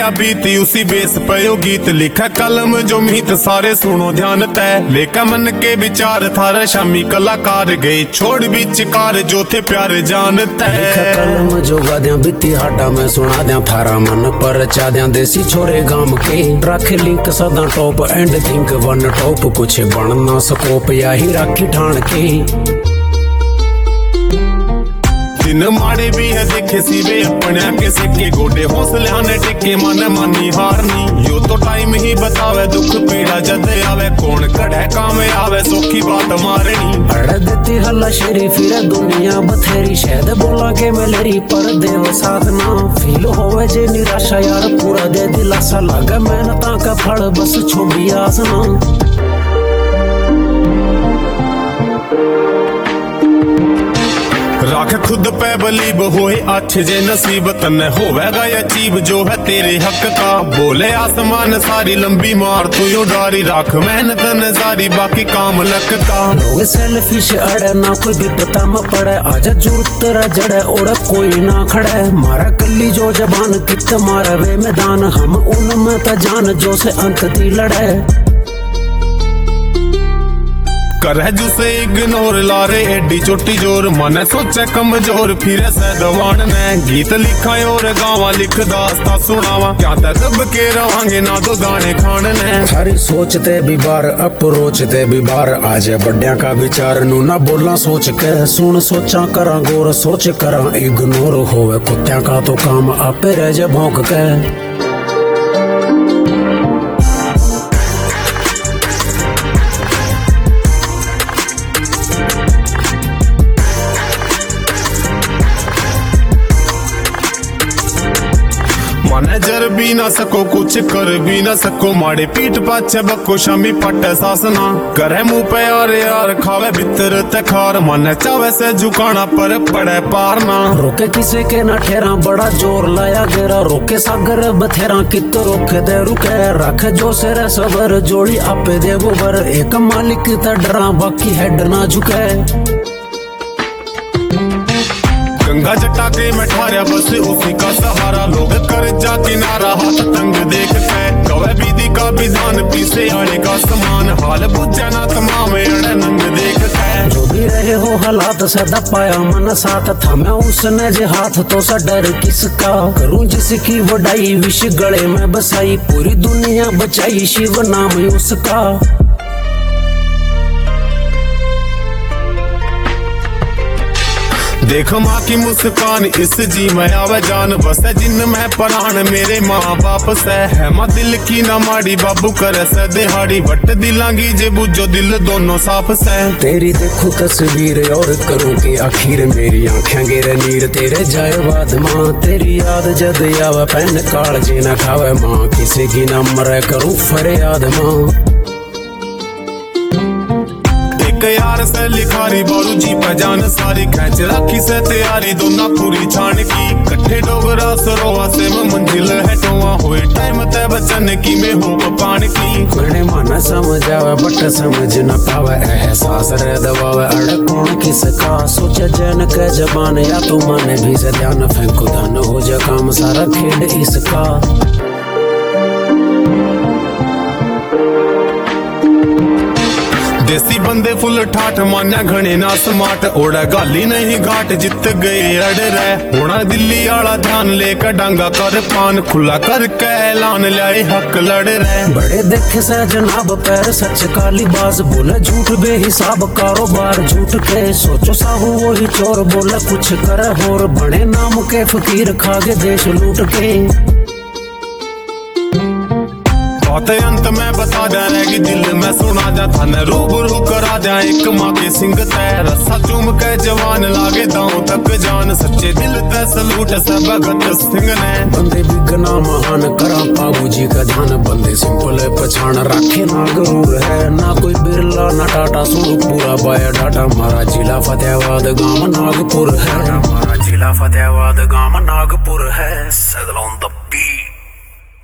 मेरा बीती उसी बेस पे यो गीत लिखा कलम जो मीत सारे सुनो ध्यान तय लेका मन के विचार थारा शामी कलाकार गए छोड़ बीच कार जो थे प्यार जान तय कलम जो गाद्या बीती हाडा में सुना द्या थारा मन पर चा द्या देसी छोरे गाम के रख लिंक सदा top and think one top कुछ बनना स्कोप या ही राखी ठाण के दिन माड़े भी है देखे सीवे अपने के सिक्के गोडे हौसले आने टिके मन मानी हारनी यो तो टाइम ही बतावे दुख पीड़ा जद आवे कौन कड़े काम आवे सौखी बात मारनी अड़ देती हल्ला शेरी फिर दुनिया बथेरी शायद बोला के मेलेरी पर देव साधना फील होवे जे निराशा यार पूरा दे दिलासा लगे मेहनता का फल बस छोड़ी आसना राख खुद पे बलीब होए अच्छे जे नसीब तन्ने होवेगा अचीब जो है तेरे हक का बोले आसमान सारी लंबी मार तू यो डारी राख मेहनत नजारी बाकी काम लक का लोग सेल्फिश अड़े ना कोई भी पता म पड़े आजा जरूरत तेरा जड़े ओड़ा कोई ना खड़े मारा कल्ली जो जबान कित मारा वे मैदान हम उनमें त जान जो से अंत दी लड़े करे जुसे इग्नोर लारे एडी चोटी जोर मन सोचे कमजोर फिर से दवान ने गीत लिखा और गावा लिख दास्ता सुनावा क्या दब के रवांगे ना तो गाने खान ने हरी सोचते भी बार अप्रोचते भी बार आज बड्या का विचार नू ना बोलना सोच के सुन सोचा करा गोर सोच करा इग्नोर होवे कुत्त्या का तो काम आपे रह जा भौंक के मैनेजर भी ना सको कुछ कर भी ना सको माड़े पीठ पाछे बको शामी पट सासना करे मुंह पे यार खावे भीतर तखार मन चावे से झुकाना पर पड़े पार ना रोके किसे के ना ठेरा बड़ा जोर लाया गेरा रोके सागर बथेरा कित रोके दे रुके रख जो से रे सबर जोड़ी आपे दे वो बर एक मालिक त डरा बाकी हेड ना झुके गंगा जटा के मैं ठारिया बस उसी का सहारा लोग कर जा किनारा हाथ तंग देख के कवे बीदी का विधान पीसे आने का समान हाल बुझा ना तमाम अड़े नंग देख के जो भी रहे हो हालात से दपाया मन साथ था मैं उसने जे हाथ तो सा डर किसका करूं जिसकी वडाई विश गले में बसाई पूरी दुनिया बचाई शिव नाम उसका देख माँ की मुस्कान इस जी में आवे जान बस जिन में प्राण मेरे माँ बाप से है माँ दिल की ना माड़ी बाबू करे से दिहाड़ी बट दिलांगी जे बुझो दिल दोनों साफ से तेरी देखो तस्वीर और करूँ कि आखिर मेरी आँखें गिरे नीर तेरे जाए बाद माँ तेरी याद जद आवे पैन काल जी न खावे माँ किसी की न मरे करूँ फरियाद माँ यार से लिखारी बारू जी पहचान सारी खैच रखी से तैयारी दोना पूरी छान की कट्ठे डोगरा सरोवा से मंजिल है टोवा हुए टाइम तय बचन की में हो पान की कोने मन समझ आवे बट समझ न पावे एहसास रे दबावे अड़ कौन किसका सोचे जन के जबान या तू माने भी से ध्यान फेंको धन हो जा काम सारा खेड इसका देसी बंदे फुल ठाठ मान्या घने ना स्मार्ट ओड़ा गाली नहीं घाट जित गए अड़ रहे होना दिल्ली आला ध्यान लेकर डांगा कर पान खुला करके ऐलान लाए हक लड़ रहे बड़े देखे से जनाब पैर सच काली बाज बोले झूठ बेहिसाब कारोबार झूठ के सोचो साहू वही चोर बोले कुछ करे होर बड़े नाम के फकीर खागे देश लूट के अंत में बता जाएगी दिल में सुना जा था न रूबरू करा जाए एक माँ के सिंह तय रस्सा चूम के जवान लागे दांव तक जान सच्चे दिल तय सलूट से भगत सिंह ने बंदे बिगना महान करा बाबू जी का ध्यान बंदे सिंपल पछाण रखे ना गरूर है ना कोई बिरला ना टाटा सुन पूरा बाया डाटा हमारा जिला फतेहाबाद गांव नागपुर है हमारा जिला फतेहाबाद गांव नागपुर है।